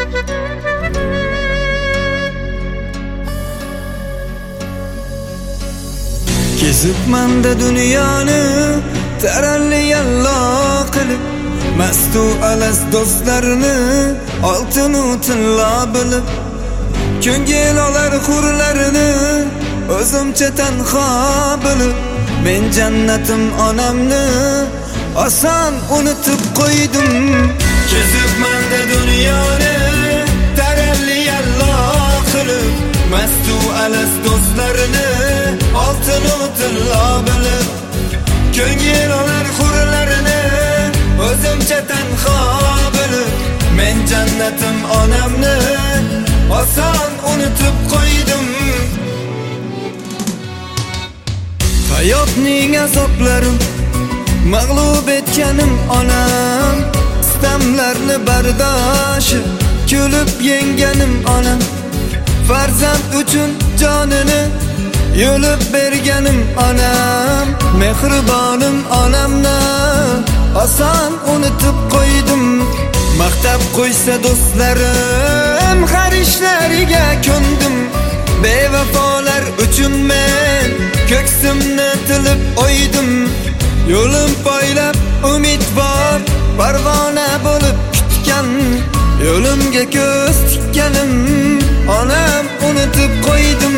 Kezibmanda dunyoni taralli yallo qilib, mastu alas do'stlarini oltinu tilla bilib, ko'ngil olar hurlarini o'zimcha tanho bilib, men jannatim onamni oson unutib qo'ydim. Kezibmanda dunyoni taralli yallo qilib, mastu alas do'stlarini oltinu tilla bilib, ko'ngil olar hurlarini o'zimcha tanho bilib, men jannatim onamni oson unutib qo'ydim. Hayotning azoblari mag'lub etganim onam, istamlarni bardoshi kulib yenganim onam, farzand uchun jonini yo'lib berganim onam, mehribonim onamni oson unutib qo'ydim. Maqtab qo'ysa do'stlarim har ishlariga ko'ndim, bevafolar uchun men ko'ksimni tilib o'ydim. Yo'lim poylab umidvor parvona bo'lib kutgan, yo'limga ko'z tikkanim onam unutib qo'ydim.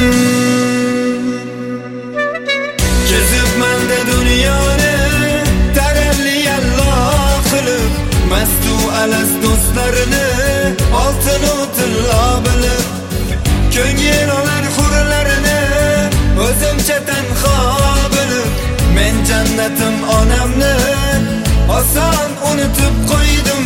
Kezibmanda dunyoni taralli yallo qilib, mastu alas do'stlarini oltinu tilla bilib, ko'ngil olar hurlarini o'zimcha tanho bilib, men jannatim onamni oson unutib qo'ydim.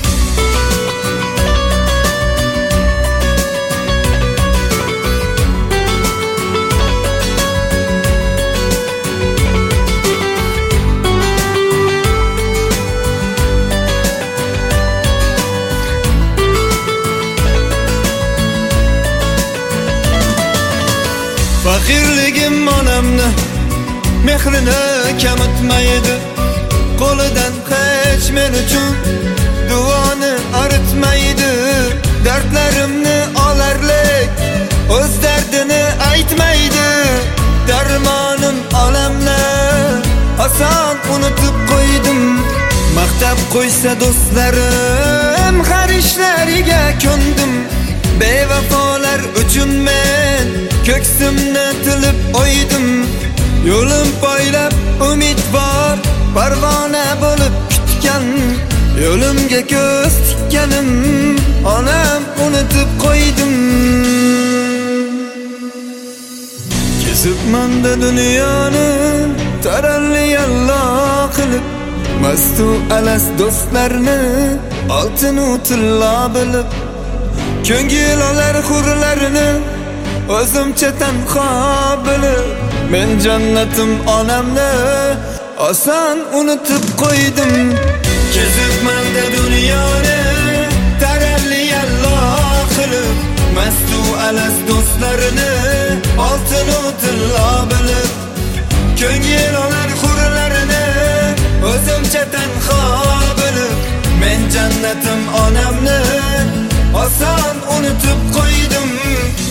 Fakirligim onamni mehrini kamitmaydi, qo'lidan hech men uchun duoni aritmaydi. Dardlarimni olarlik o'z dardini aytmaydi, darmonim olamni oson unutib qo'ydim. Maqtab qo'ysa do'stlarim har ishlariga ko'ndim, bevafolar uchun men ko'ksimni tilib o'ydim. Yo'lim poylab umidvor parvona bo'lib kutgan, yo'limga ko'z tikkanim onam unutib qo'ydim. Kezibmanda dunyoni taralli yallo qilib, mastu alas do'stlarni oltinu tilla bilib, ko'ngil olar hurlarini o'zimcha tanho bilib, men jannatim onamni oson unutib qo'ydim. Kezibmanda dunyoni taralli yallo qilib, mastu alas do'stlarini oltinu tilla bilib, ko'ngil olar hurlarini o'zimcha tanho bilib, men jannatim onamni oson unutib qo'ydim.